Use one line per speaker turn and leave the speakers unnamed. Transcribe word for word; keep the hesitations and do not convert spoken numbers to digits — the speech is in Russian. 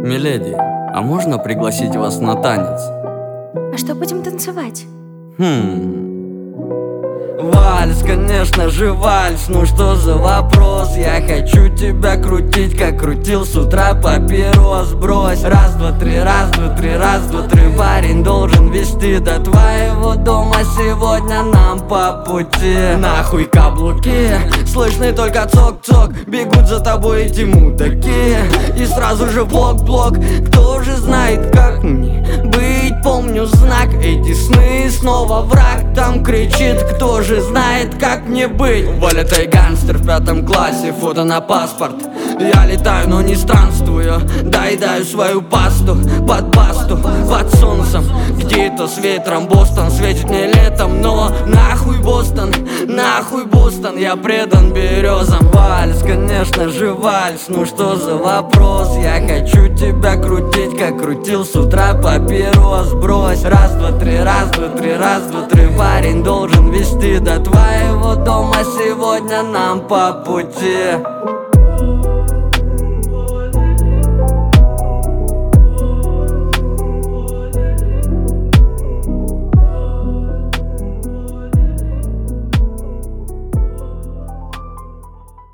Миледи, а можно пригласить вас на танец?
А что будем танцевать?
Хм... Вальс, конечно же вальс, ну что за вопрос? Я хочу тебя крутить, как крутил с утра папирос. Брось, раз, два, три, раз, два, три, раз, два, три. Парень должен вести до твоего дома, сегодня нам по пути. Нахуй каблуки, слышны только цок-цок. Бегут за тобой эти мудаки, и сразу же блок-блок. Кто же знает, как мне быть? Помню знак, эти сны, снова враг там кричит. Кто же знает, как мне быть? Вылитый гангстер в пятом классе, фото на паспорт. Я летаю, но не странствую, доедаю свою пасту под басту, под солнцем. Где-то с ветром Бостон светит мне летом, но нахуй Бостон, нахуй Бостон. Я предан березам. Вальс, конечно же вальс, ну что за вопрос? Я хочу тебя крутить, как крутил с утра папирос. Брось, раз, два, три, раз, два, три, раз, два, три. Парень должен вести до твоего дома, сегодня нам по пути.